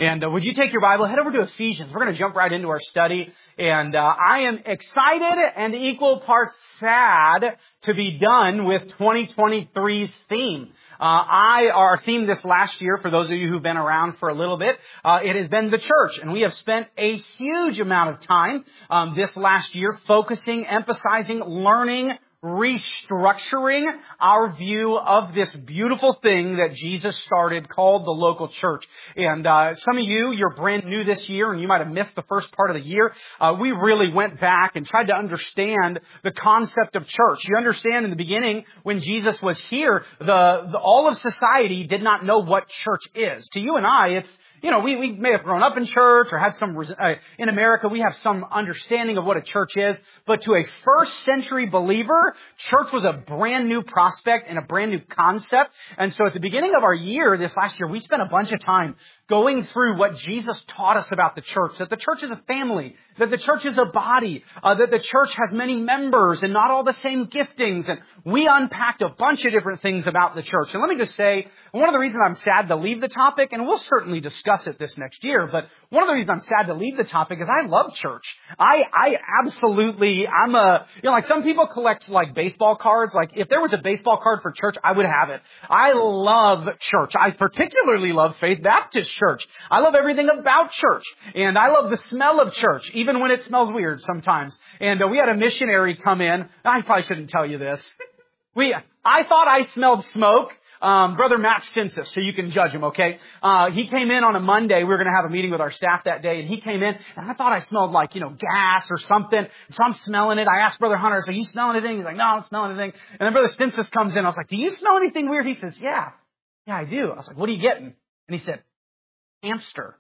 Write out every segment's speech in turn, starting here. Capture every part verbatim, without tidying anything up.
And uh, would you take your Bible, head over to Ephesians. We're going to jump right into our study. And uh, I am excited and equal parts sad to be done with twenty twenty-three's theme. Uh, I, our theme this last year, for those of you who've been around for a little bit, uh, it has been the church. And we have spent a huge amount of time um, this last year focusing, emphasizing, learning, restructuring our view of this beautiful thing that Jesus started called the local church. And uh some of you, you're brand new this year and you might have missed the first part of the year. Uh we really went back and tried to understand the concept of church. You understand in the beginning when Jesus was here, the, the all of society did not know what church is. To you and I, it's You know, we, we may have grown up in church or had some, uh, in America, we have some understanding of what a church is. But to a first century believer, church was a brand new prospect and a brand new concept. And so at the beginning of our year, this last year, we spent a bunch of time going through what Jesus taught us about the church, that the church is a family, that the church is a body, uh, that the church has many members and not all the same giftings. And we unpacked a bunch of different things about the church. And let me just say, one of the reasons I'm sad to leave the topic, and we'll certainly discuss it this next year, but one of the reasons I'm sad to leave the topic is I love church. I, I absolutely, I'm a, you know, like some people collect like baseball cards. Like if there was a baseball card for church, I would have it. I love church. I particularly love Faith Baptist Church. I love everything about church. And I love the smell of church, even when it smells weird sometimes. And uh, we had a missionary come in. I probably shouldn't tell you this. We, I thought I smelled smoke. Um, Brother Matt Stinsis, so you can judge him, okay? Uh, he came in on a Monday. We were going to have a meeting with our staff that day, and he came in, and I thought I smelled like, you know, gas or something. So I'm smelling it. I asked Brother Hunter, I said, you smell anything? He's like, no, I don't smell anything. And then Brother Stinsis comes in. I was like, do you smell anything weird? He says, yeah. Yeah, I do. I was like, what are you getting? And he said, hamster.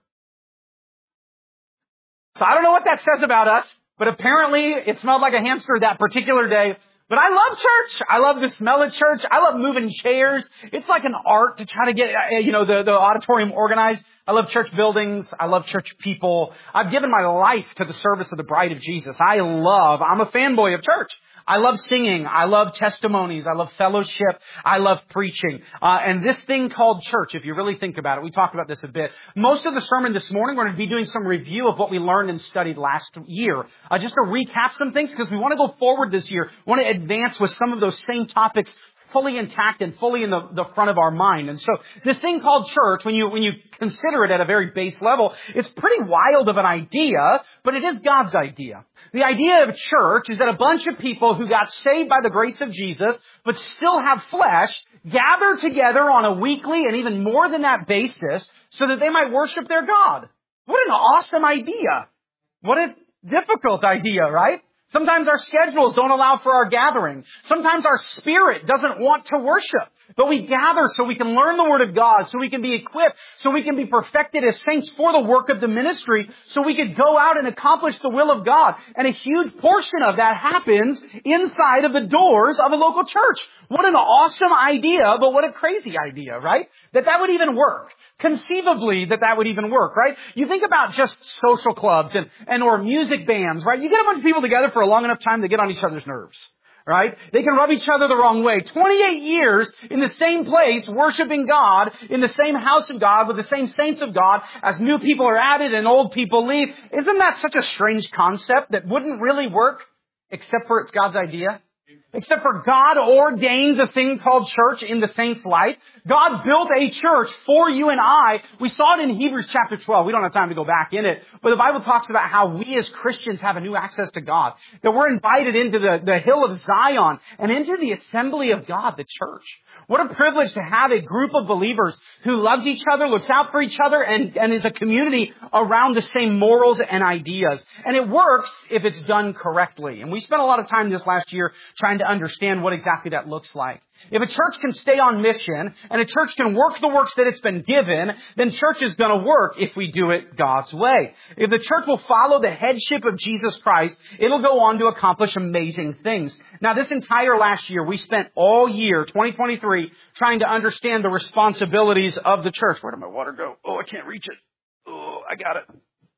So I don't know what that says about us, but apparently it smelled like a hamster that particular day. But I love church. I love the smell of church. I love moving chairs. It's like an art to try to get, you know, the, the auditorium organized. I love church buildings. I love church people. I've given my life to the service of the bride of Jesus. I love, I'm a fanboy of church. I love singing. I love testimonies. I love fellowship. I love preaching. Uh, and this thing called church, if you really think about it, we talked about this a bit. Most of the sermon this morning, we're going to be doing some review of what we learned and studied last year. Uh, just to recap some things, because we want to go forward this year. We want to advance with some of those same topics fully intact and fully in the, the front of our mind. And so this thing called church, when you, when you consider it at a very base level, it's pretty wild of an idea, but it is God's idea. The idea of church is that a bunch of people who got saved by the grace of Jesus, but still have flesh, gather together on a weekly and even more than that basis so that they might worship their God. What an awesome idea. What a difficult idea, right? Sometimes our schedules don't allow for our gathering. Sometimes our spirit doesn't want to worship. But we gather so we can learn the Word of God, so we can be equipped, so we can be perfected as saints for the work of the ministry, so we can go out and accomplish the will of God. And a huge portion of that happens inside of the doors of a local church. What an awesome idea, but what a crazy idea, right? That that would even work. Conceivably that that would even work, right? You think about just social clubs and, and or music bands, right? You get a bunch of people together for a long enough time to get on each other's nerves. Right? They can rub each other the wrong way. twenty-eight years in the same place, worshiping God, in the same house of God, with the same saints of God, as new people are added and old people leave. Isn't that such a strange concept that wouldn't really work, except for it's God's idea? Except for God ordains a thing called church in the saints' life. God built a church for you and I. We saw it in Hebrews chapter twelve. We don't have time to go back in it. But the Bible talks about how we as Christians have a new access to God. That we're invited into the, the hill of Zion and into the assembly of God, the church. What a privilege to have a group of believers who loves each other, looks out for each other, and, and is a community around the same morals and ideas. And it works if it's done correctly. And we spent a lot of time this last year trying to understand what exactly that looks like. If a church can stay on mission and a church can work the works that it's been given, then church is going to work if we do it God's way. If the church will follow the headship of Jesus Christ, it'll go on to accomplish amazing things. Now, this entire last year, we spent all year, twenty twenty-three, trying to understand the responsibilities of the church. Where did my water go? Oh, I can't reach it. Oh, I got it.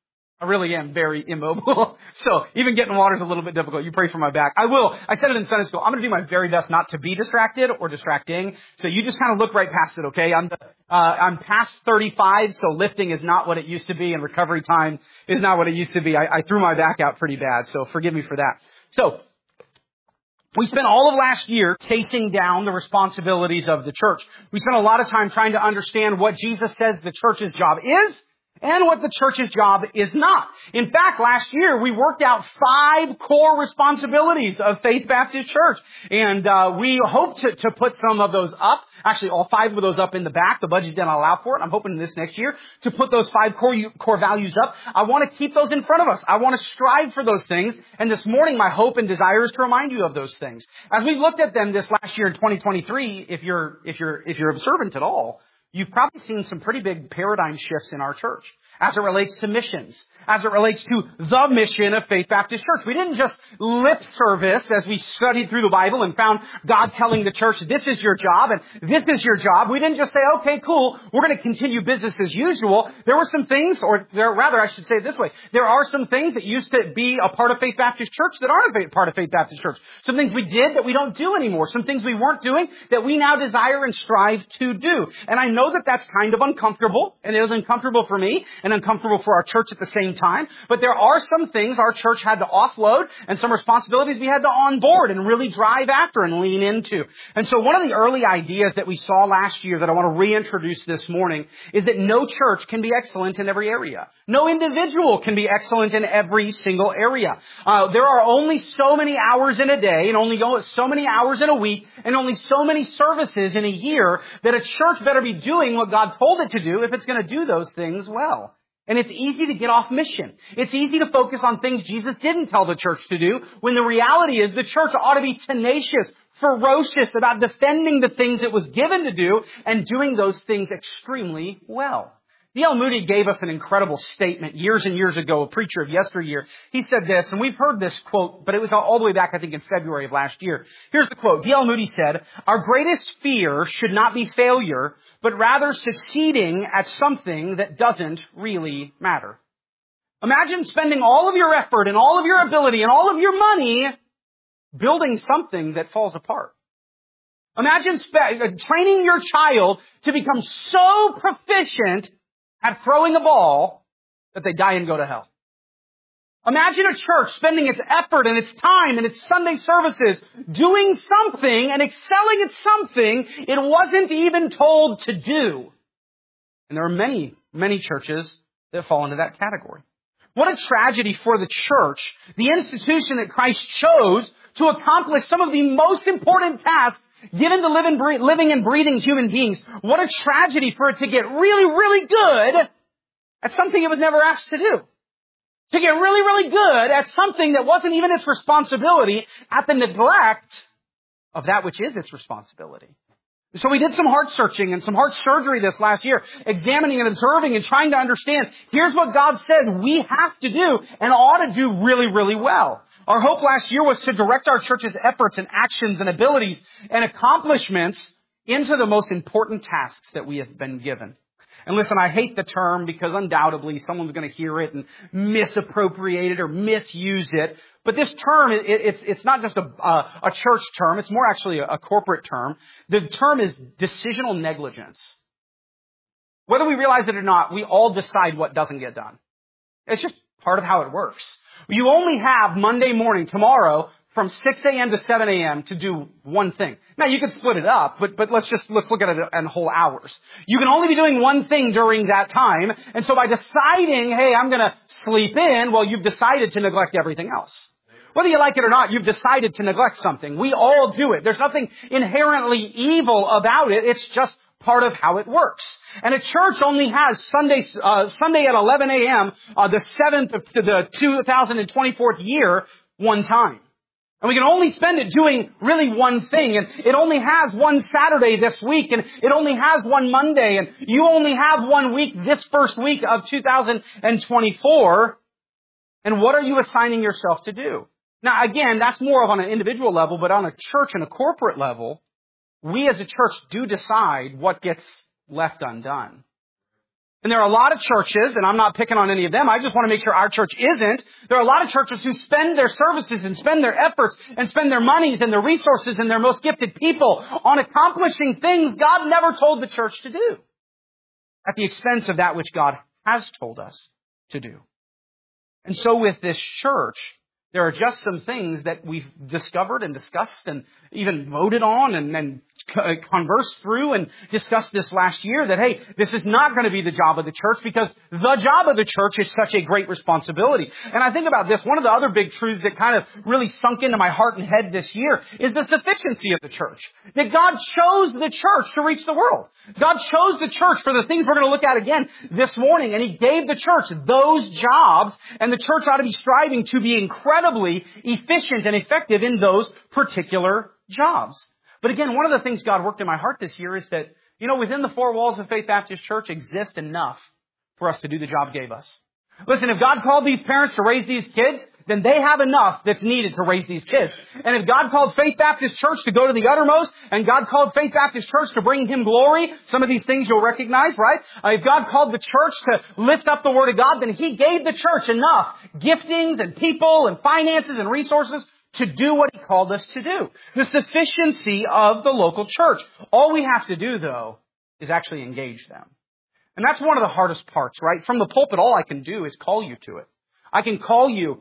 I really am very immobile. So even getting water is a little bit difficult. You pray for my back. I will. I said it in Sunday school. I'm going to do my very best not to be distracted or distracting. So you just kind of look right past it, okay? I'm, uh, I'm past thirty-five, so lifting is not what it used to be, and recovery time is not what it used to be. I, I threw my back out pretty bad, so forgive me for that. So we spent all of last year casing down the responsibilities of the church. We spent a lot of time trying to understand what Jesus says the church's job is and what the church's job is not. In fact, last year we worked out five core responsibilities of Faith Baptist Church. And uh, we hope to, to put some of those up. Actually, all five of those up in the back. The budget didn't allow for it. I'm hoping this next year to put those five core, core values up. I want to keep those in front of us. I want to strive for those things. And this morning, my hope and desire is to remind you of those things. As we looked at them this last year in twenty twenty-three, if you're, if you're, if you're observant at all, you've probably seen some pretty big paradigm shifts in our church as it relates to missions, as it relates to the mission of Faith Baptist Church. We didn't just lip service as we studied through the Bible and found God telling the church, this is your job and this is your job. We didn't just say, okay, cool, we're going to continue business as usual. There were some things, or there, rather I should say it this way, there are some things that used to be a part of Faith Baptist Church that aren't a part of Faith Baptist Church. Some things we did that we don't do anymore. Some things we weren't doing that we now desire and strive to do. And I know that that's kind of uncomfortable, and it was uncomfortable for me and uncomfortable for our church at the same time. But there are some things our church had to offload and some responsibilities we had to onboard and really drive after and lean into. And so one of the early ideas that we saw last year that I want to reintroduce this morning is that no church can be excellent in every area. No individual can be excellent in every single area. Uh, there are only so many hours in a day and only so many hours in a week and only so many services in a year that a church better be doing what God told it to do if it's going to do those things well. And it's easy to get off mission. It's easy to focus on things Jesus didn't tell the church to do, when the reality is the church ought to be tenacious, ferocious about defending the things it was given to do and doing those things extremely well. D L Moody gave us an incredible statement years and years ago, a preacher of yesteryear. He said this, and we've heard this quote, but it was all the way back, I think, in February of last year. Here's the quote. D L Moody said, "Our greatest fear should not be failure, but rather succeeding at something that doesn't really matter." Imagine spending all of your effort and all of your ability and all of your money building something that falls apart. Imagine spe- training your child to become so proficient at throwing a ball that they die and go to hell. Imagine a church spending its effort and its time and its Sunday services doing something and excelling at something it wasn't even told to do. And there are many, many churches that fall into that category. What a tragedy for the church, the institution that Christ chose to accomplish some of the most important tasks given to live and breathe, living and breathing human beings. What a tragedy for it to get really, really good at something it was never asked to do. To get really, really good at something that wasn't even its responsibility, at the neglect of that which is its responsibility. So we did some heart searching and some heart surgery this last year, examining and observing and trying to understand, here's what God said we have to do and ought to do really, really well. Our hope last year was to direct our church's efforts and actions and abilities and accomplishments into the most important tasks that we have been given. And listen, I hate the term because undoubtedly someone's going to hear it and misappropriate it or misuse it. But this term, it, it's, it's not just a, a, a church term. It's more actually a, a corporate term. The term is decisional negligence. Whether we realize it or not, we all decide what doesn't get done. It's just part of how it works. You only have Monday morning, tomorrow, from six a.m. to seven a.m. to do one thing. Now, you could split it up, but, but let's just, let's look at it in whole hours. You can only be doing one thing during that time. And so by deciding, hey, I'm going to sleep in, well, you've decided to neglect everything else. Whether you like it or not, you've decided to neglect something. We all do it. There's nothing inherently evil about it. It's just part of how it works. And a church only has Sunday, uh, Sunday at eleven a.m., uh, the seventh of the two thousand twenty-fourth year, one time. And we can only spend it doing really one thing. And it only has one Saturday this week. And it only has one Monday. And you only have one week this first week of two thousand twenty-four. And what are you assigning yourself to do? Now, again, that's more of on an individual level, but on a church and a corporate level, we as a church do decide what gets left undone. And there are a lot of churches, and I'm not picking on any of them, I just want to make sure our church isn't. There are a lot of churches who spend their services and spend their efforts and spend their monies and their resources and their most gifted people on accomplishing things God never told the church to do, at the expense of that which God has told us to do. And so with this church, there are just some things that we've discovered and discussed and even voted on and, and conversed through and discussed this last year that, hey, this is not going to be the job of the church because the job of the church is such a great responsibility. And I think about this, one of the other big truths that kind of really sunk into my heart and head this year is the sufficiency of the church. That God chose the church to reach the world. God chose the church for the things we're going to look at again this morning, and He gave the church those jobs, and the church ought to be striving to be incredibly efficient and effective in those particular jobs. But again, one of the things God worked in my heart this year is that, you know, within the four walls of Faith Baptist Church exist enough for us to do the job He gave us. Listen, if God called these parents to raise these kids, then they have enough that's needed to raise these kids. And if God called Faith Baptist Church to go to the uttermost, and God called Faith Baptist Church to bring Him glory, some of these things you'll recognize, right? Uh, if God called the church to lift up the Word of God, then He gave the church enough giftings and people and finances and resources to do what He called us to do. The sufficiency of the local church. All we have to do, though, is actually engage them. And that's one of the hardest parts, right? From the pulpit, all I can do is call you to it. I can call you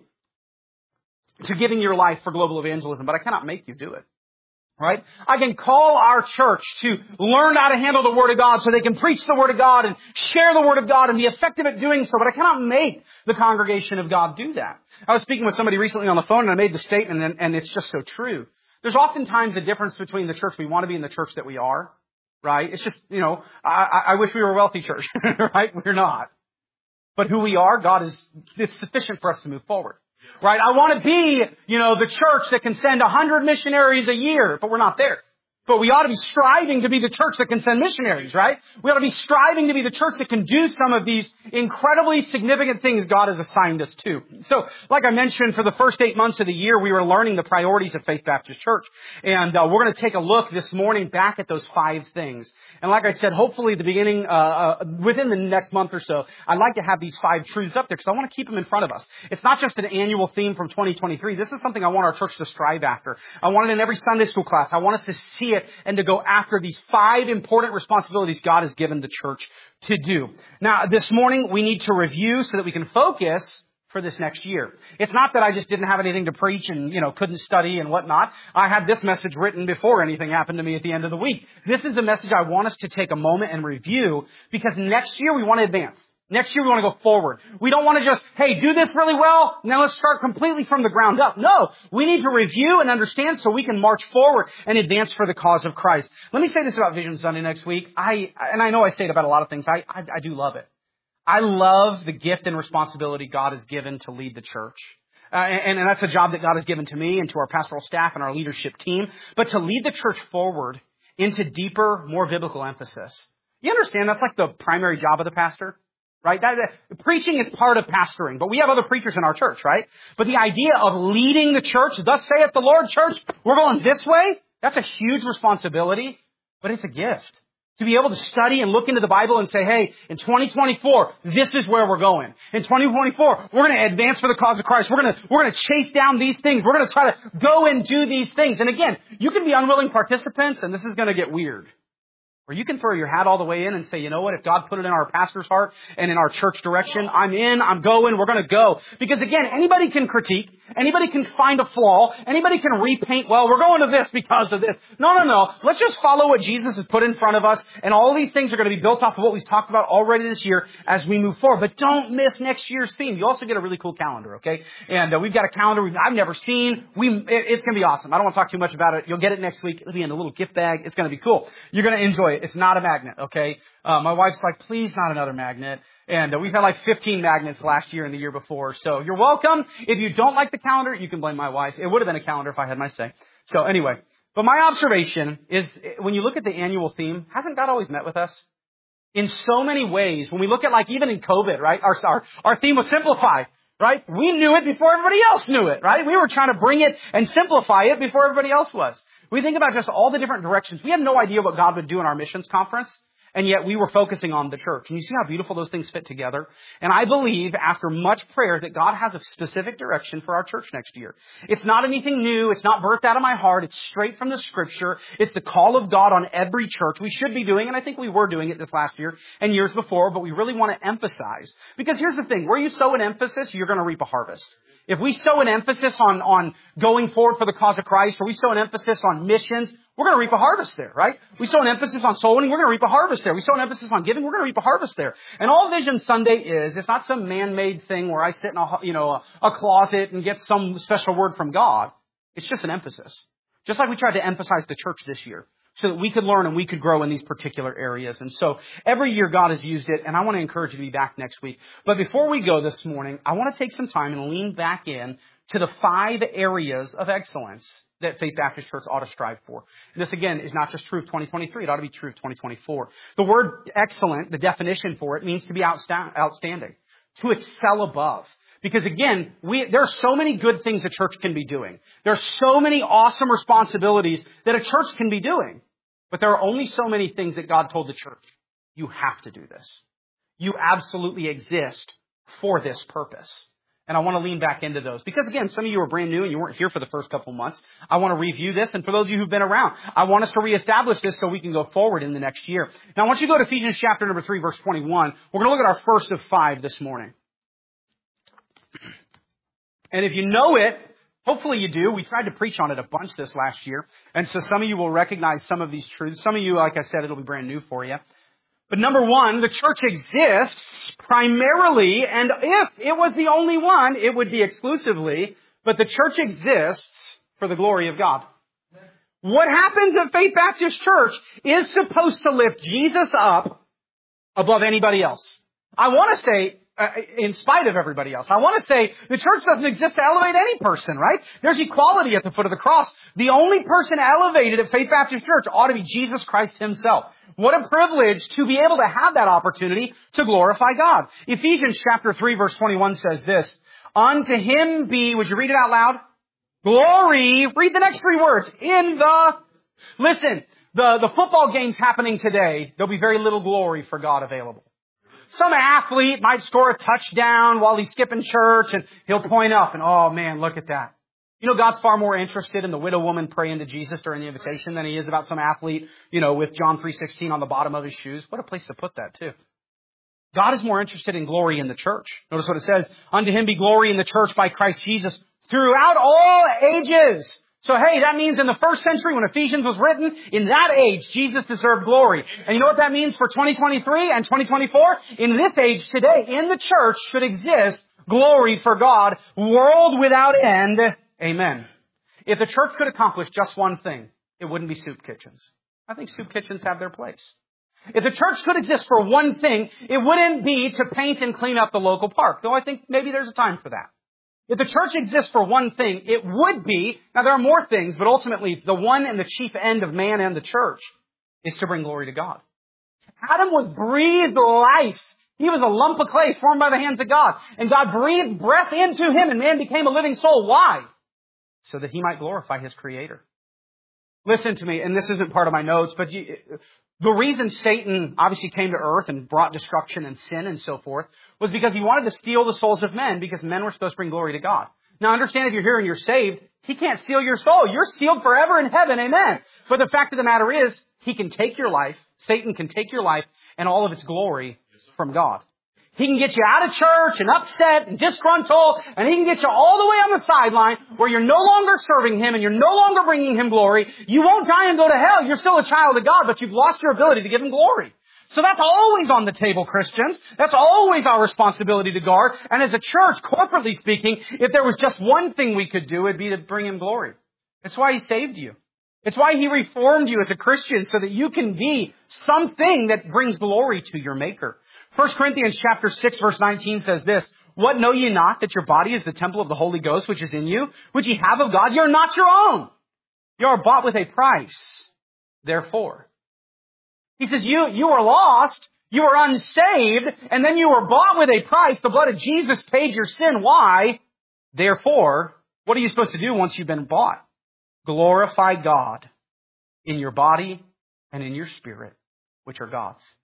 to giving your life for global evangelism, but I cannot make you do it. Right? I can call our church to learn how to handle the Word of God so they can preach the Word of God and share the Word of God and be effective at doing so, but I cannot make the congregation of God do that. I was speaking with somebody recently on the phone and I made the statement, and, and it's just so true. There's oftentimes a difference between the church we want to be and the church that we are. Right? It's just, you know, I, I wish we were a wealthy church. Right? We're not. But who we are, God is, it's sufficient for us to move forward. Right? I want to be, you know, the church that can send a hundred missionaries a year, but we're not there. But we ought to be striving to be the church that can send missionaries, right? We ought to be striving to be the church that can do some of these incredibly significant things God has assigned us to. So, like I mentioned, for the first eight months of the year, we were learning the priorities of Faith Baptist Church. And uh, we're going to take a look this morning back at those five things. And like I said, hopefully at the beginning, uh, uh, within the next month or so, I'd like to have these five truths up there because I want to keep them in front of us. It's not just an annual theme from twenty twenty-three. This is something I want our church to strive after. I want it in every Sunday school class. I want us to see it and to go after these five important responsibilities God has given the church to do. Now, this morning, we need to review so that we can focus for this next year. It's not that I just didn't have anything to preach and, you know, couldn't study and whatnot. I had this message written before anything happened to me at the end of the week. This is a message I want us to take a moment and review because next year we want to advance. Next year we want to go forward. We don't want to just, hey, do this really well, now let's start completely from the ground up. No, we need to review and understand so we can march forward and advance for the cause of Christ. Let me say this about Vision Sunday next week. I, and I know I say it about a lot of things. I, I, I do love it. I love the gift and responsibility God has given to lead the church. Uh, and, and that's a job that God has given to me and to our pastoral staff and our leadership team. But to lead the church forward into deeper, more biblical emphasis. You understand that's like the primary job of the pastor? Right? That, that, preaching is part of pastoring, but we have other preachers in our church, right? But the idea of leading the church, thus saith the Lord, church, we're going this way, that's a huge responsibility, but it's a gift. To be able to study and look into the Bible and say, hey, in twenty twenty-four, this is where we're going. In twenty twenty-four, we're going to advance for the cause of Christ. We're going to, we're going to chase down these things. We're going to try to go and do these things. And again, you can be unwilling participants, and this is going to get weird. Or you can throw your hat all the way in and say, you know what, if God put it in our pastor's heart and in our church direction, I'm in, I'm going, we're going to go. Because again, anybody can critique, anybody can find a flaw, anybody can repaint, well, we're going to this because of this. No, no, no. Let's just follow what Jesus has put in front of us, and all these things are going to be built off of what we've talked about already this year as we move forward. But don't miss next year's theme. You also get a really cool calendar, okay? And uh, we've got a calendar we've, I've never seen. We, it, it's going to be awesome. I don't want to talk too much about it. You'll get it next week. It'll be in a little gift bag. It's going to be cool. You're going to enjoy it. It's not a magnet, okay? Uh, my wife's like, please not another magnet. And uh, we've had like fifteen magnets last year and the year before. So you're welcome. If you don't like the calendar, you can blame my wife. It would have been a calendar if I had my say. So anyway, but my observation is when you look at the annual theme, hasn't God always met with us? In so many ways, when we look at like even in COVID, right? Our, our, our theme was simplify, right? We knew it before everybody else knew it, right? We were trying to bring it and simplify it before everybody else was. We think about just all the different directions. We had no idea what God would do in our missions conference. And yet we were focusing on the church. And you see how beautiful those things fit together? And I believe after much prayer that God has a specific direction for our church next year. It's not anything new. It's not birthed out of my heart. It's straight from the Scripture. It's the call of God on every church. We should be doing, and I think we were doing it this last year and years before, but we really want to emphasize. Because here's the thing. Where you sow an emphasis, you're going to reap a harvest. If we sow an emphasis on, on going forward for the cause of Christ, or we sow an emphasis on missions, we're going to reap a harvest there, right? We sow an emphasis on soul winning, we're going to reap a harvest there. We sow an emphasis on giving, we're going to reap a harvest there. And all Vision Sunday is, it's not some man-made thing where I sit in a, you know, a, a closet and get some special word from God. It's just an emphasis. Just like we tried to emphasize the church this year, so that we could learn and we could grow in these particular areas. And so every year God has used it, and I want to encourage you to be back next week. But before we go this morning, I want to take some time and lean back in to the five areas of excellence that Faith Baptist Church ought to strive for. This, again, is not just true of twenty twenty-three. It ought to be true of twenty twenty-four. The word excellent, the definition for it, means to be outstanding, to excel above. Because again, we, there are so many good things a church can be doing. There are so many awesome responsibilities that a church can be doing. But there are only so many things that God told the church. You have to do this. You absolutely exist for this purpose. And I want to lean back into those. Because again, some of you are brand new and you weren't here for the first couple months. I want to review this. And for those of you who've been around, I want us to reestablish this so we can go forward in the next year. Now I want you to go to Ephesians chapter number three, verse twenty-one. We're going to look at our first of five this morning. And if you know it, hopefully you do. We tried to preach on it a bunch this last year. And so some of you will recognize some of these truths. Some of you, like I said, it'll be brand new for you. But number one, the church exists primarily, and if it was the only one, it would be exclusively, but the church exists for the glory of God. What happens at Faith Baptist Church is supposed to lift Jesus up above anybody else. I want to say, Uh, in spite of everybody else. I want to say the church doesn't exist to elevate any person, right? There's equality at the foot of the cross. The only person elevated at Faith Baptist Church ought to be Jesus Christ himself. What a privilege to be able to have that opportunity to glorify God. Ephesians chapter three verse twenty-one says this, unto him be, would you read it out loud? Glory, read the next three words, in the, listen, the, the football game's happening today. There'll be very little glory for God available. Some athlete might score a touchdown while he's skipping church and he'll point up and, oh man, look at that. You know, God's far more interested in the widow woman praying to Jesus during the invitation than he is about some athlete, you know, with John three sixteen on the bottom of his shoes. What a place to put that too. God is more interested in glory in the church. Notice what it says, unto him be glory in the church by Christ Jesus throughout all ages. So hey, that means in the first century when Ephesians was written, in that age, Jesus deserved glory. And you know what that means for twenty twenty-three and twenty twenty-four? In this age today, in the church should exist glory for God, world without end. Amen. If the church could accomplish just one thing, it wouldn't be soup kitchens. I think soup kitchens have their place. If the church could exist for one thing, it wouldn't be to paint and clean up the local park, though I think maybe there's a time for that. If the church exists for one thing, it would be, now there are more things, but ultimately the one and the chief end of man and the church is to bring glory to God. Adam was breathed life. He was a lump of clay formed by the hands of God. And God breathed breath into him and man became a living soul. Why? So that he might glorify his Creator. Listen to me, and this isn't part of my notes, but you, the reason Satan obviously came to earth and brought destruction and sin and so forth was because he wanted to steal the souls of men because men were supposed to bring glory to God. Now understand, if you're here and you're saved, he can't steal your soul. You're sealed forever in heaven, amen. But the fact of the matter is, he can take your life, Satan can take your life and all of its glory from God. He can get you out of church and upset and disgruntled, and he can get you all the way on the sideline where you're no longer serving him and you're no longer bringing him glory. You won't die and go to hell. You're still a child of God, but you've lost your ability to give him glory. So that's always on the table, Christians. That's always our responsibility to guard. And as a church, corporately speaking, if there was just one thing we could do, it'd be to bring him glory. That's why he saved you. It's why he reformed you as a Christian so that you can be something that brings glory to your Maker. First Corinthians chapter six verse nineteen says this, what know ye not that your body is the temple of the Holy Ghost which is in you, which ye have of God? You're not your own. You are bought with a price. Therefore. He says you, you are lost, you are unsaved, and then you were bought with a price. The blood of Jesus paid your sin. Why? Therefore, what are you supposed to do once you've been bought? Glorify God in your body and in your spirit, which are God's.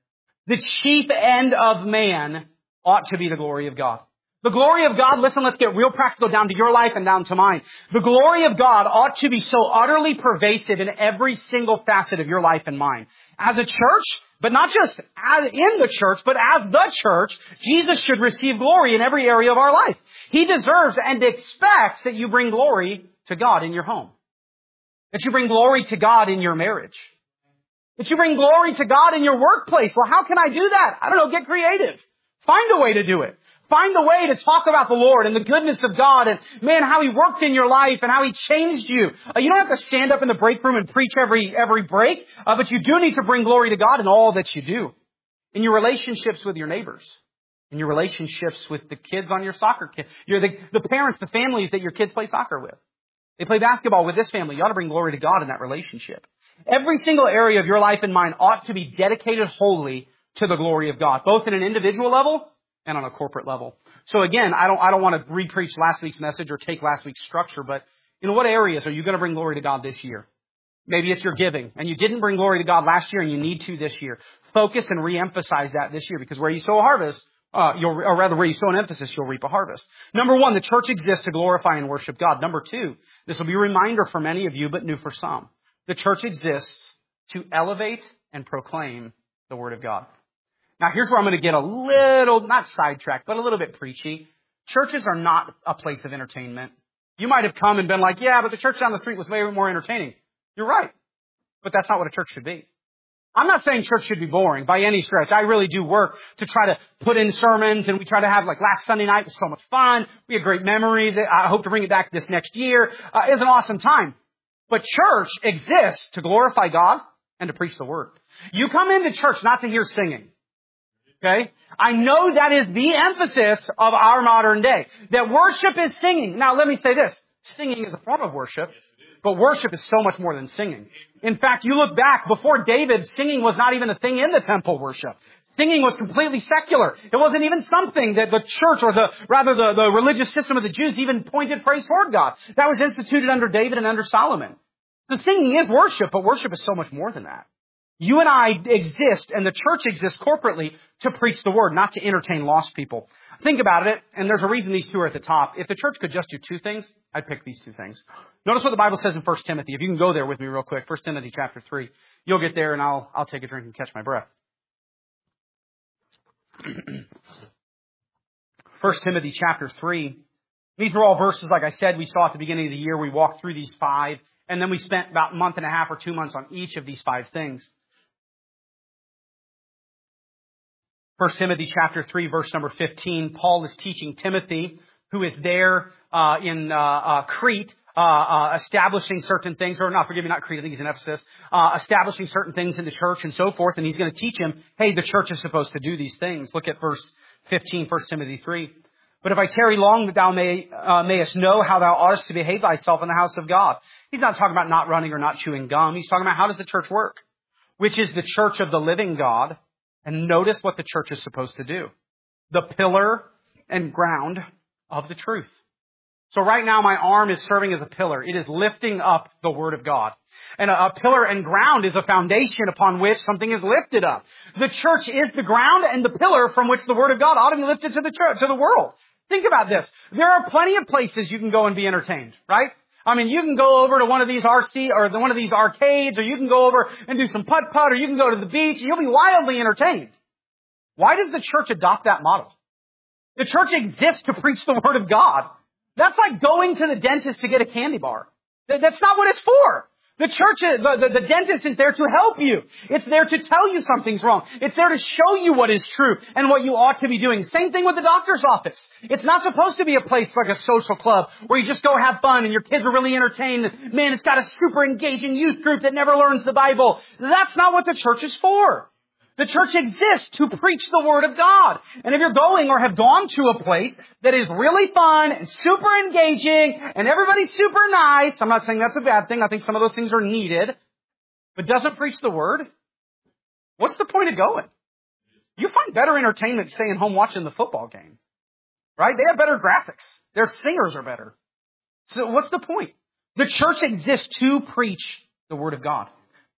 The chief end of man ought to be the glory of God. The glory of God, listen, let's get real practical down to your life and down to mine. The glory of God ought to be so utterly pervasive in every single facet of your life and mine. As a church, but not just as in the church, but as the church, Jesus should receive glory in every area of our life. He deserves and expects that you bring glory to God in your home. That you bring glory to God in your marriage. That you bring glory to God in your workplace. Well, how can I do that? I don't know, get creative. Find a way to do it. Find a way to talk about the Lord and the goodness of God and, man, how He worked in your life and how He changed you. Uh, you don't have to stand up in the break room and preach every every break, uh, but you do need to bring glory to God in all that you do. In your relationships with your neighbors. In your relationships with the kids on your soccer kid. You're the, the parents, the families that your kids play soccer with. They play basketball with this family. You ought to bring glory to God in that relationship. Every single area of your life and mine ought to be dedicated wholly to the glory of God, both in an individual level and on a corporate level. So again, I don't, I don't want to re-preach last week's message or take last week's structure, but in what areas are you going to bring glory to God this year? Maybe it's your giving, and you didn't bring glory to God last year and you need to this year. Focus and re-emphasize that this year, because where you sow a harvest, uh, you'll, or rather where you sow an emphasis, you'll reap a harvest. Number one, the church exists to glorify and worship God. Number two, this will be a reminder for many of you, but new for some. The church exists to elevate and proclaim the Word of God. Now, here's where I'm going to get a little, not sidetracked, but a little bit preachy. Churches are not a place of entertainment. You might have come and been like, yeah, but the church down the street was way more entertaining. You're right. But that's not what a church should be. I'm not saying church should be boring by any stretch. I really do work to try to put in sermons, and we try to have, like last Sunday night was so much fun. We had great memories. I hope to bring it back this next year. Uh, it was an awesome time. But church exists to glorify God and to preach the Word. You come into church not to hear singing. Okay? I know that is the emphasis of our modern day. That worship is singing. Now, let me say this. Singing is a form of worship, but worship is so much more than singing. In fact, you look back, before David, singing was not even a thing in the temple worship. Singing was completely secular. It wasn't even something that the church, or the rather the, the religious system of the Jews, even pointed praise toward God. That was instituted under David and under Solomon. The singing is worship, but worship is so much more than that. You and I exist, and the church exists corporately to preach the Word, not to entertain lost people. Think about it, and there's a reason these two are at the top. If the church could just do two things, I'd pick these two things. Notice what the Bible says in First Timothy. If you can go there with me real quick, First Timothy chapter three. You'll get there, and I'll I'll take a drink and catch my breath. First Timothy chapter three. These are all verses, like I said, we saw at the beginning of the year. We walked through these five, and then we spent about a month and a half or two months on each of these five things. First Timothy chapter three, verse number fifteen, Paul is teaching Timothy, who is there uh, in uh, uh, Crete, uh, uh, establishing certain things, or not, forgive me, not Crete, I think he's in Ephesus, uh, establishing certain things in the church and so forth, and he's going to teach him, hey, the church is supposed to do these things. Look at verse fifteen, First Timothy three. But if I tarry long, that thou may, uh, mayest know how thou oughtest to behave thyself in the house of God. He's not talking about not running or not chewing gum. He's talking about how does the church work, which is the church of the living God. And notice what the church is supposed to do. The pillar and ground of the truth. So right now my arm is serving as a pillar. It is lifting up the Word of God. And a, a pillar and ground is a foundation upon which something is lifted up. The church is the ground and the pillar from which the Word of God ought to be lifted to the church, to the world. Think about this. There are plenty of places you can go and be entertained, right? I mean, you can go over to one of these R C or one of these arcades, or you can go over and do some putt-putt, or you can go to the beach, and you'll be wildly entertained. Why does the church adopt that model? The church exists to preach the Word of God. That's like going to the dentist to get a candy bar. That's not what it's for. The church, the, the, the dentist is there to help you. It's there to tell you something's wrong. It's there to show you what is true and what you ought to be doing. Same thing with the doctor's office. It's not supposed to be a place like a social club where you just go have fun and your kids are really entertained. Man, it's got a super engaging youth group that never learns the Bible. That's not what the church is for. The church exists to preach the Word of God. And if you're going or have gone to a place that is really fun and super engaging and everybody's super nice, I'm not saying that's a bad thing. I think some of those things are needed, but doesn't preach the Word, what's the point of going? You find better entertainment staying home watching the football game, right? They have better graphics. Their singers are better. So what's the point? The church exists to preach the Word of God.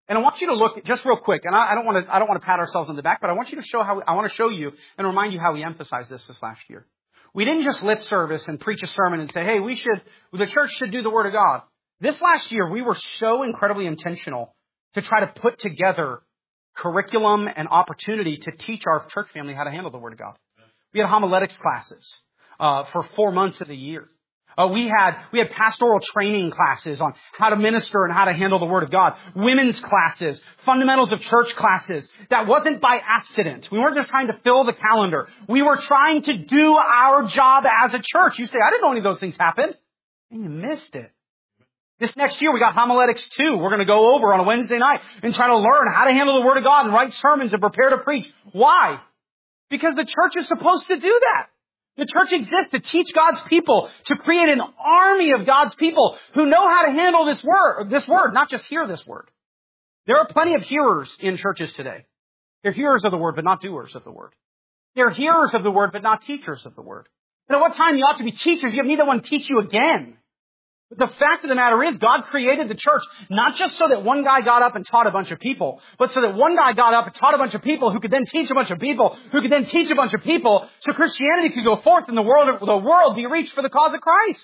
And I want you to look just real quick, and I, I don't want to, I don't want to pat ourselves on the back, but I want you to show how, I want to show you and remind you how we emphasized this this last year. We didn't just lip service and preach a sermon and say, hey, we should, the church should do the Word of God. This last year, we were so incredibly intentional to try to put together curriculum and opportunity to teach our church family how to handle the Word of God. We had homiletics classes uh, for four months of the year. Uh, we had we had pastoral training classes on how to minister and how to handle the Word of God. Women's classes, fundamentals of church classes. That wasn't by accident. We weren't just trying to fill the calendar. We were trying to do our job as a church. You say, I didn't know any of those things happened. And you missed it. This next year, we got homiletics two. We're going to go over on a Wednesday night and try to learn how to handle the Word of God and write sermons and prepare to preach. Why? Because the church is supposed to do that. The church exists to teach God's people, to create an army of God's people who know how to handle this word, this word, not just hear this word. There are plenty of hearers in churches today. They're hearers of the word, but not doers of the word. They're hearers of the word, but not teachers of the word. And at what time you ought to be teachers, you have neither one teach you again. But the fact of the matter is, God created the church not just so that one guy got up and taught a bunch of people, but so that one guy got up and taught a bunch of people who could then teach a bunch of people, who could then teach a bunch of people, so Christianity could go forth and the world, the world be reached for the cause of Christ.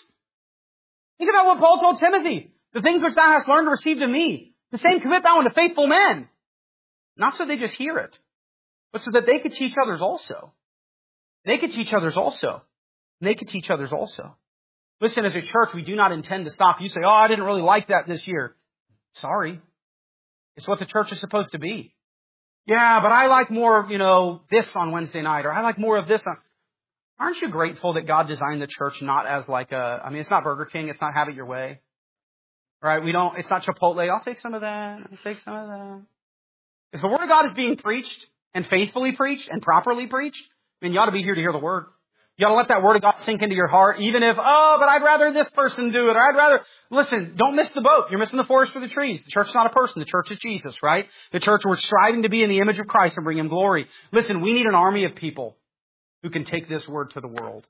Think about what Paul told Timothy. The things which thou hast learned and received of me, the same commit thou unto faithful men. Not so they just hear it, but so that they could teach others also. They could teach others also. They could teach others also. Listen, as a church, we do not intend to stop. You say, oh, I didn't really like that this year. Sorry. It's what the church is supposed to be. Yeah, but I like more, you know, this on Wednesday night, or I like more of this on... Aren't you grateful that God designed the church not as like a, I mean, it's not Burger King, it's not Have It Your Way. Right? We don't, it's not Chipotle. I'll take some of that. I'll take some of that. If the Word of God is being preached and faithfully preached and properly preached, then you ought to be here to hear the Word. You ought to let that Word of God sink into your heart, even if, oh, but I'd rather this person do it, or I'd rather... Listen, don't miss the boat. You're missing the forest for the trees. The church is not a person. The church is Jesus, right? The church, we're striving to be in the image of Christ and bring Him glory. Listen, we need an army of people who can take this Word to the world.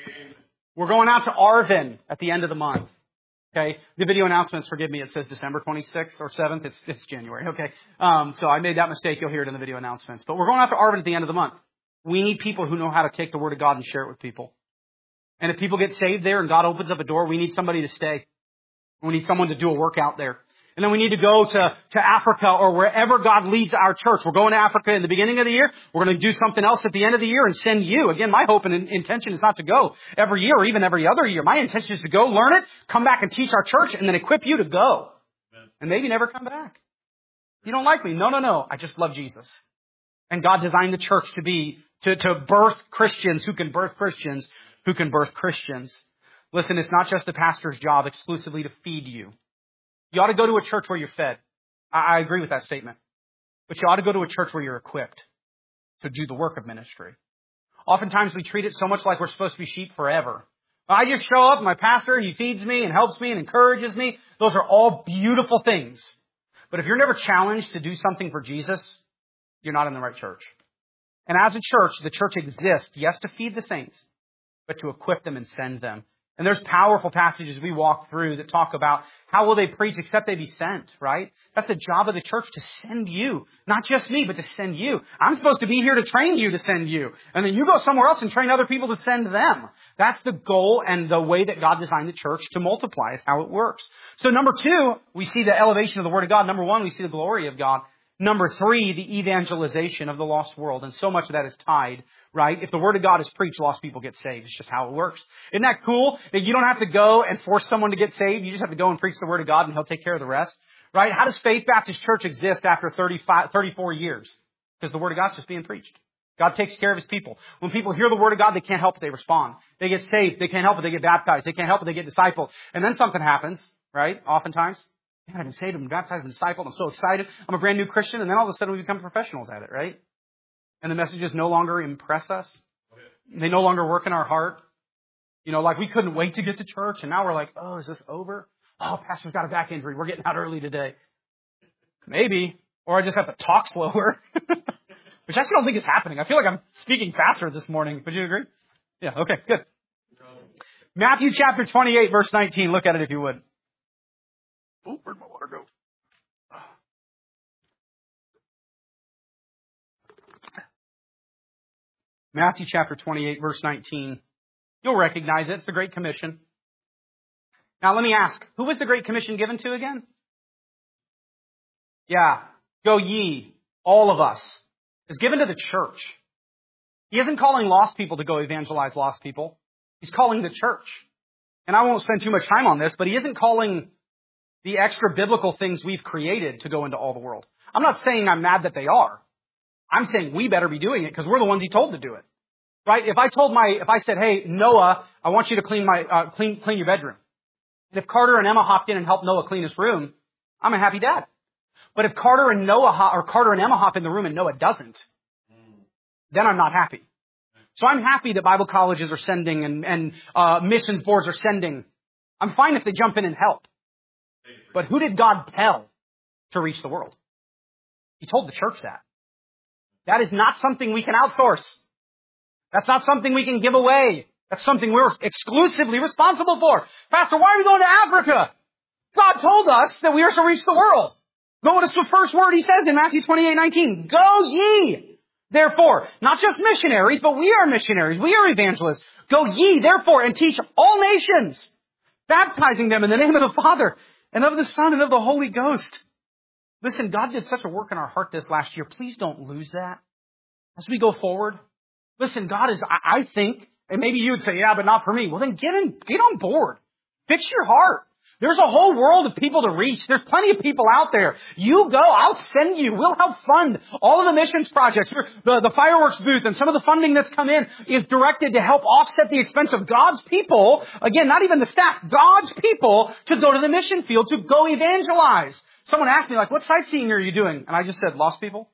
We're going out to Arvin at the end of the month. Okay? The video announcements, forgive me, it says December twenty-sixth or seventh. It's, it's January, okay? Um, so I made that mistake. You'll hear it in the video announcements. But we're going out to Arvin at the end of the month. We need people who know how to take the Word of God and share it with people. And if people get saved there and God opens up a door, we need somebody to stay. We need someone to do a work out there. And then we need to go to, to Africa or wherever God leads our church. We're going to Africa in the beginning of the year. We're going to do something else at the end of the year and send you. Again, my hope and intention is not to go every year or even every other year. My intention is to go learn it, come back and teach our church, and then equip you to go. And maybe never come back. You don't like me? No, no, no. I just love Jesus. And God designed the church to be, to, to birth Christians who can birth Christians who can birth Christians. Listen, it's not just the pastor's job exclusively to feed you. You ought to go to a church where you're fed. I, I agree with that statement. But you ought to go to a church where you're equipped to do the work of ministry. Oftentimes we treat it so much like we're supposed to be sheep forever. I just show up, my pastor, he feeds me and helps me and encourages me. Those are all beautiful things. But if you're never challenged to do something for Jesus, you're not in the right church. And as a church, the church exists, yes, to feed the saints, but to equip them and send them. And there's powerful passages we walk through that talk about how will they preach except they be sent, right? That's the job of the church, to send you. Not just me, but to send you. I'm supposed to be here to train you to send you. And then you go somewhere else and train other people to send them. That's the goal and the way that God designed the church to multiply. Is how it works. So number two, we see the elevation of the Word of God. Number one, we see the glory of God. Number three, the evangelization of the lost world. And so much of that is tied, right? If the Word of God is preached, lost people get saved. It's just how it works. Isn't that cool? That you don't have to go and force someone to get saved. You just have to go and preach the Word of God and He'll take care of the rest, right? How does Faith Baptist Church exist after thirty-five, thirty-four years? Because the Word of God's just being preached. God takes care of His people. When people hear the Word of God, they can't help it. They respond. They get saved. They can't help it. They get baptized. They can't help it. They get discipled. And then something happens, right? Oftentimes. Man, I've been saved, I've been baptized, I've been discipled, I'm so excited. I'm a brand new Christian, and then all of a sudden we become professionals at it, right? And the messages no longer impress us. They no longer work in our heart. You know, like we couldn't wait to get to church, and now we're like, oh, is this over? Oh, pastor's got a back injury. We're getting out early today. Maybe. Or I just have to talk slower. Which I actually don't think is happening. I feel like I'm speaking faster this morning. Would you agree? Yeah, okay, good. Matthew chapter twenty-eight, verse nineteen. Look at it if you would. Oh, where'd my water go? Matthew chapter twenty-eight, verse nineteen. You'll recognize it. It's the Great Commission. Now let me ask, who was the Great Commission given to again? Yeah. Go ye, all of us. It's given to the church. He isn't calling lost people to go evangelize lost people. He's calling the church. And I won't spend too much time on this, but he isn't calling the extra biblical things we've created to go into all the world. I'm not saying I'm mad that they are. I'm saying we better be doing it because we're the ones he told to do it. Right? If I told my, if I said, hey, Noah, I want you to clean my, uh, clean, clean your bedroom. And if Carter and Emma hopped in and helped Noah clean his room, I'm a happy dad. But if Carter and Noah, ho- or Carter and Emma hop in the room and Noah doesn't, then I'm not happy. So I'm happy that Bible colleges are sending and, and uh, missions boards are sending. I'm fine if they jump in and help. But who did God tell to reach the world? He told the church that. That is not something we can outsource. That's not something we can give away. That's something we're exclusively responsible for. Pastor, why are we going to Africa? God told us that we are to reach the world. Notice the first word he says in Matthew twenty-eight nineteen. Go ye, therefore. Not just missionaries, but we are missionaries. We are evangelists. Go ye, therefore, and teach all nations, baptizing them in the name of the Father and of the Son and of the Holy Ghost. Listen, God did such a work in our heart this last year. Please don't lose that as we go forward. Listen, God is, I think, and maybe you would say, yeah, but not for me. Well, then get in, get on board. Fix your heart. There's a whole world of people to reach. There's plenty of people out there. You go, I'll send you. We'll help fund all of the missions projects. The, the fireworks booth and some of the funding that's come in is directed to help offset the expense of God's people. Again, not even the staff, God's people to go to the mission field, to go evangelize. Someone asked me, like, what sightseeing are you doing? And I just said, lost people.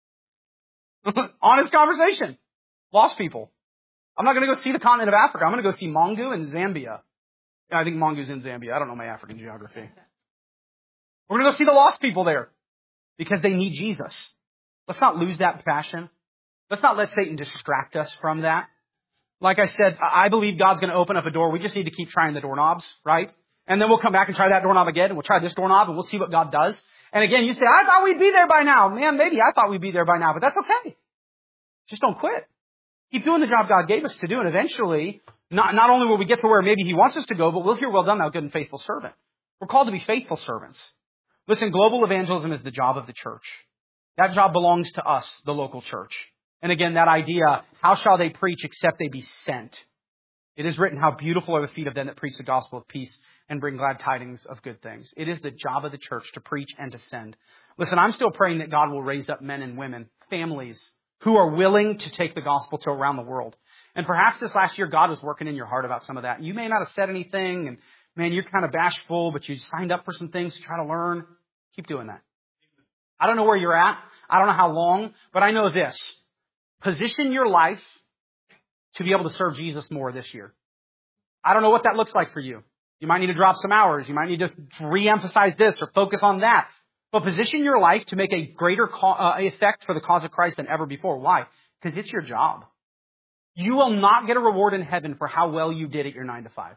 Honest conversation. Lost people. I'm not going to go see the continent of Africa. I'm going to go see Mongu and Zambia. I think Mongu's in Zambia. I don't know my African geography. We're going to go see the lost people there because they need Jesus. Let's not lose that passion. Let's not let Satan distract us from that. Like I said, I believe God's going to open up a door. We just need to keep trying the doorknobs, right? And then we'll come back and try that doorknob again, and we'll try this doorknob, and we'll see what God does. And again, you say, I thought we'd be there by now. Man, maybe I thought we'd be there by now, but that's okay. Just don't quit. Keep doing the job God gave us to do, and eventually, not, not only will we get to where maybe He wants us to go, but we'll hear, well done, thou good and faithful servant. We're called to be faithful servants. Listen, global evangelism is the job of the church. That job belongs to us, the local church. And again, that idea, how shall they preach except they be sent? It is written, how beautiful are the feet of them that preach the gospel of peace and bring glad tidings of good things. It is the job of the church to preach and to send. Listen, I'm still praying that God will raise up men and women, families, who are willing to take the gospel to around the world. And perhaps this last year, God was working in your heart about some of that. You may not have said anything, and man, you're kind of bashful, but you signed up for some things to try to learn. Keep doing that. I don't know where you're at. I don't know how long, but I know this. Position your life to be able to serve Jesus more this year. I don't know what that looks like for you. You might need to drop some hours. You might need to re-emphasize this or focus on that. But position your life to make a greater co- uh, effect for the cause of Christ than ever before. Why? Because it's your job. You will not get a reward in heaven for how well you did at your nine to five.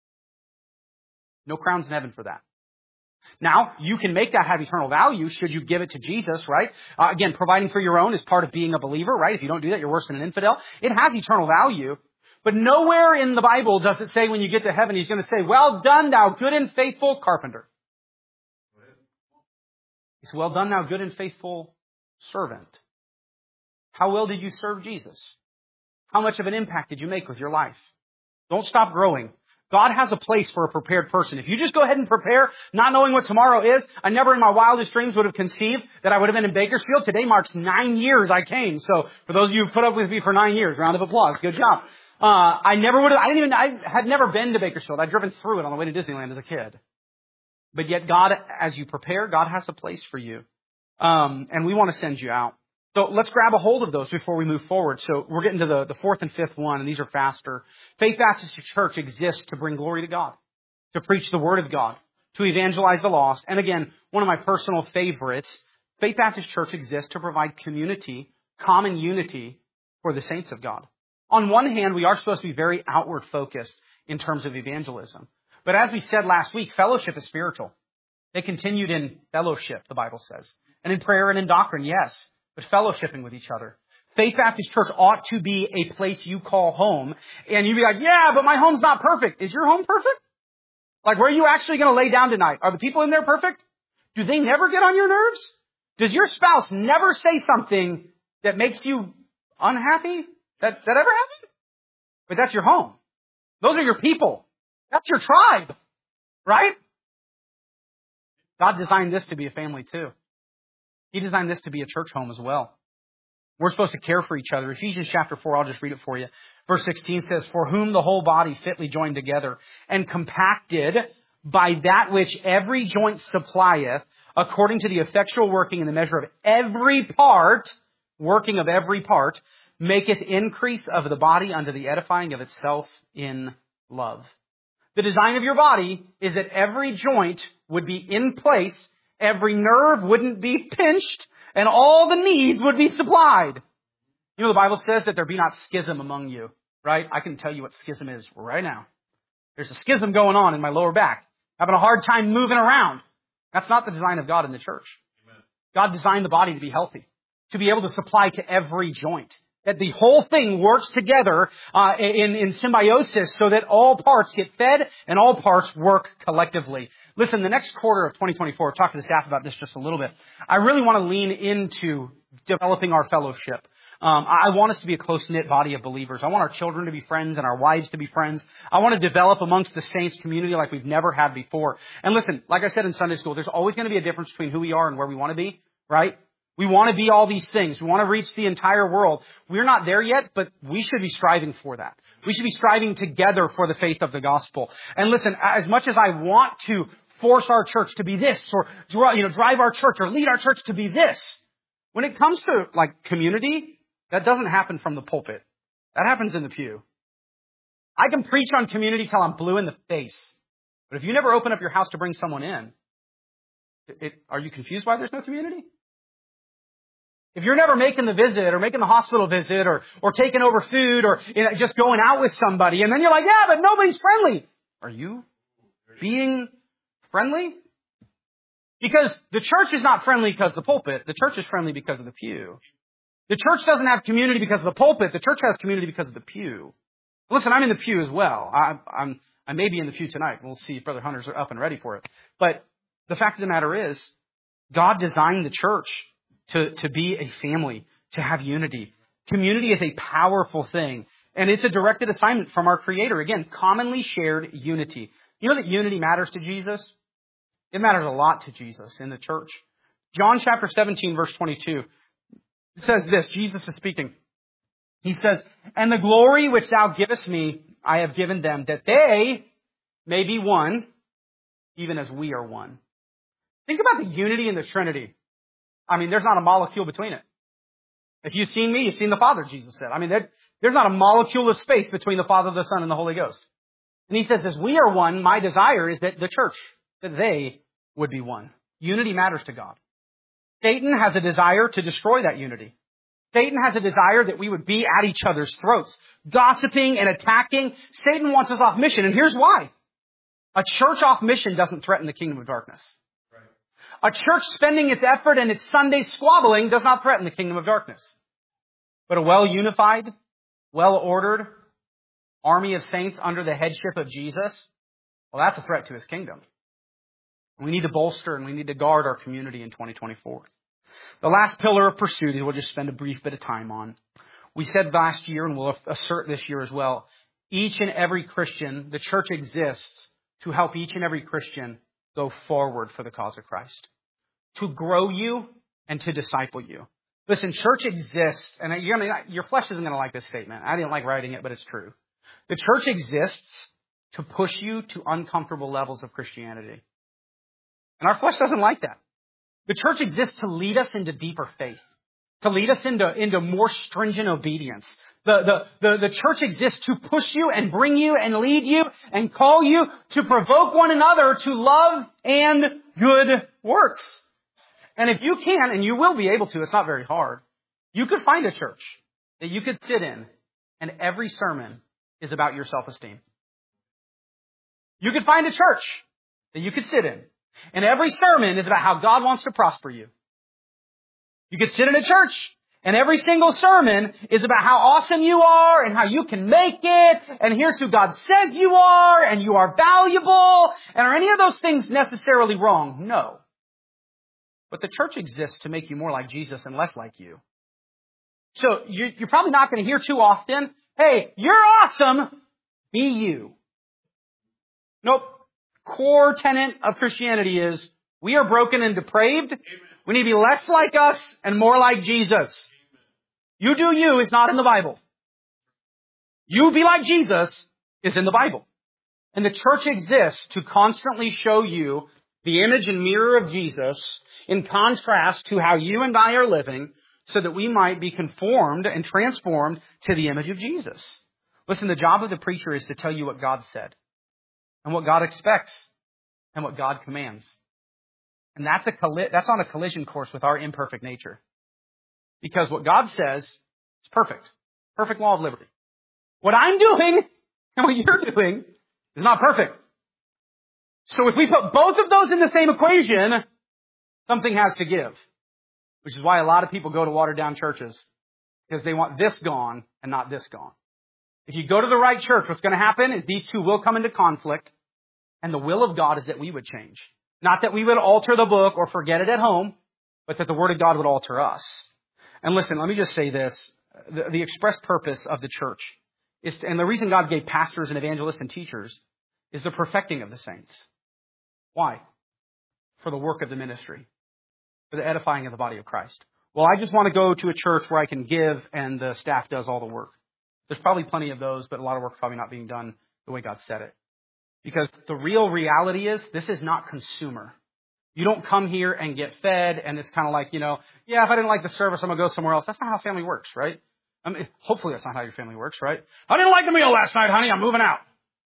No crowns in heaven for that. Now, you can make that have eternal value should you give it to Jesus, right? Uh, again, providing for your own is part of being a believer, right? If you don't do that, you're worse than an infidel. It has eternal value. But nowhere in the Bible does it say when you get to heaven, He's going to say, well done, thou good and faithful carpenter. It's well done, thou good and faithful servant. How well did you serve Jesus? How much of an impact did you make with your life? Don't stop growing. God has a place for a prepared person. If you just go ahead and prepare, not knowing what tomorrow is, I never in my wildest dreams would have conceived that I would have been in Bakersfield. Today marks nine years I came. So for those of you who put up with me for nine years, round of applause. Good job. Uh, I never would have, I didn't even, I had never been to Bakersfield. I'd driven through it on the way to Disneyland as a kid. But yet God, as you prepare, God has a place for you. Um, and we want to send you out. So let's grab a hold of those before we move forward. So we're getting to the, the fourth and fifth one, and these are faster. Faith Baptist Church exists to bring glory to God, to preach the Word of God, to evangelize the lost. And again, one of my personal favorites, Faith Baptist Church exists to provide community, common unity for the saints of God. On one hand, we are supposed to be very outward focused in terms of evangelism. But as we said last week, fellowship is spiritual. They continued in fellowship, the Bible says. And in prayer and in doctrine, yes. But fellowshipping with each other. Faith Baptist Church ought to be a place you call home. And you'd be like, yeah, but my home's not perfect. Is your home perfect? Like, where are you actually going to lay down tonight? Are the people in there perfect? Do they never get on your nerves? Does your spouse never say something that makes you unhappy? That, that ever happen? But that's your home. Those are your people. That's your tribe. Right? God designed this to be a family too. He designed this to be a church home as well. We're supposed to care for each other. Ephesians chapter four, I'll just read it for you. Verse sixteen says, for whom the whole body fitly joined together and compacted by that which every joint supplieth, according to the effectual working in the measure of every part, working of every part, maketh increase of the body unto the edifying of itself in love. The design of your body is that every joint would be in place, every nerve wouldn't be pinched, and all the needs would be supplied. You know, the Bible says that there be not schism among you, right? I can tell you what schism is right now. There's a schism going on in my lower back. Having a hard time moving around. That's not the design of God in the church. Amen. God designed the body to be healthy, to be able to supply to every joint. That the whole thing works together uh, in, in symbiosis so that all parts get fed and all parts work collectively. Listen, the next quarter of twenty twenty-four, I've talked to the staff about this just a little bit. I really want to lean into developing our fellowship. Um, I want us to be a close-knit body of believers. I want our children to be friends and our wives to be friends. I want to develop amongst the saints community like we've never had before. And listen, like I said in Sunday school, there's always going to be a difference between who we are and where we want to be, right? We want to be all these things. We want to reach the entire world. We're not there yet, but we should be striving for that. We should be striving together for the faith of the gospel. And listen, as much as I want to force our church to be this, or you know, drive our church or lead our church to be this, when it comes to like community, that doesn't happen from the pulpit. That happens in the pew. I can preach on community till I'm blue in the face. But if you never open up your house to bring someone in, it, it, are you confused why there's no community? If you're never making the visit or making the hospital visit or, or taking over food or you know, just going out with somebody and then you're like, yeah, but nobody's friendly. Are you being friendly? Because the church is not friendly because of the pulpit. The church is friendly because of the pew. The church doesn't have community because of the pulpit. The church has community because of the pew. Listen, I'm in the pew as well. I, I'm, I may be in the pew tonight. We'll see if Brother Hunters are up and ready for it. But the fact of the matter is, God designed the church to, to be a family, to have unity. Community is a powerful thing. And it's a directed assignment from our Creator. Again, commonly shared unity. You know that unity matters to Jesus? It matters a lot to Jesus in the church. John chapter seventeen, verse twenty-two says this. Jesus is speaking. He says, and the glory which thou givest me, I have given them, that they may be one, even as we are one. Think about the unity in the Trinity. I mean, there's not a molecule between it. If you've seen me, you've seen the Father, Jesus said. I mean, there, there's not a molecule of space between the Father, the Son, and the Holy Ghost. And he says, as we are one, my desire is that the church, that they would be one. Unity matters to God. Satan has a desire to destroy that unity. Satan has a desire that we would be at each other's throats, gossiping and attacking. Satan wants us off mission, and here's why. A church off mission doesn't threaten the kingdom of darkness. A church spending its effort and its Sunday squabbling does not threaten the kingdom of darkness. But a well-unified, well-ordered army of saints under the headship of Jesus, well, that's a threat to his kingdom. We need to bolster and we need to guard our community in twenty twenty-four. The last pillar of pursuit, we'll just spend a brief bit of time on. We said last year, and we'll assert this year as well, each and every Christian, the church exists to help each and every Christian go forward for the cause of Christ, to grow you and to disciple you. Listen, church exists, and you're gonna, your flesh isn't going to like this statement. I didn't like writing it, but it's true. The church exists to push you to uncomfortable levels of Christianity. And our flesh doesn't like that. The church exists to lead us into deeper faith, to lead us into, into more stringent obedience. The, the, the, the church exists to push you and bring you and lead you and call you to provoke one another to love and good works. And if you can, and you will be able to, it's not very hard, you could find a church that you could sit in and every sermon is about your self-esteem. You could find a church that you could sit in and every sermon is about how God wants to prosper you. You could sit in a church And every single sermon is about how awesome you are and how you can make it. And here's who God says you are and you are valuable. And are any of those things necessarily wrong? No. But the church exists to make you more like Jesus and less like you. So you're probably not going to hear too often, hey, you're awesome, be you. Nope. Core tenet of Christianity is we are broken and depraved. Amen. We need to be less like us and more like Jesus. Amen. You do you is not in the Bible. You be like Jesus is in the Bible. And the church exists to constantly show you the image and mirror of Jesus in contrast to how you and I are living, so that we might be conformed and transformed to the image of Jesus. Listen, the job of the preacher is to tell you what God said and what God expects and what God commands. And that's a colli- that's on a collision course with our imperfect nature. Because what God says is perfect. Perfect law of liberty. What I'm doing and what you're doing is not perfect. So if we put both of those in the same equation, something has to give. Which is why a lot of people go to watered down churches. Because they want this gone and not this gone. If you go to the right church, what's going to happen is these two will come into conflict. And the will of God is that we would change. Not that we would alter the book or forget it at home, but that the Word of God would alter us. And listen, let me just say this. The, the express purpose of the church is, to, and the reason God gave pastors and evangelists and teachers, is the perfecting of the saints. Why? For the work of the ministry. For the edifying of the body of Christ. Well, I just want to go to a church where I can give and the staff does all the work. There's probably plenty of those, but a lot of work probably not being done the way God said it. Because the real reality is, this is not consumer. You don't come here and get fed and it's kind of like, you know, yeah, if I didn't like the service, I'm going to go somewhere else. That's not how family works, right? I mean, hopefully that's not how your family works, right? I didn't like the meal last night, honey. I'm moving out.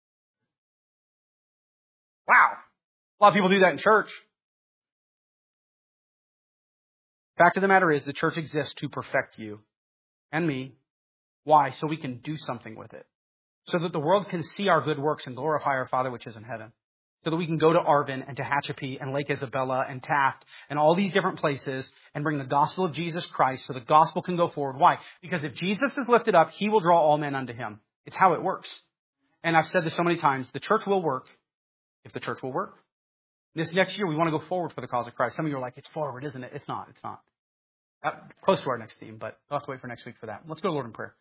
Wow. A lot of people do that in church. Fact of the matter is, the church exists to perfect you and me. Why? So we can do something with it. So that the world can see our good works and glorify our Father which is in heaven. So that we can go to Arvin and Tehachapi and Lake Isabella and Taft and all these different places and bring the gospel of Jesus Christ so the gospel can go forward. Why? Because if Jesus is lifted up, He will draw all men unto Him. It's how it works. And I've said this so many times, the church will work if the church will work. This next year, we want to go forward for the cause of Christ. Some of you are like, it's forward, isn't it? It's not. It's not. Uh, close to our next theme, but we'll have to wait for next week for that. Let's go to Lord in prayer.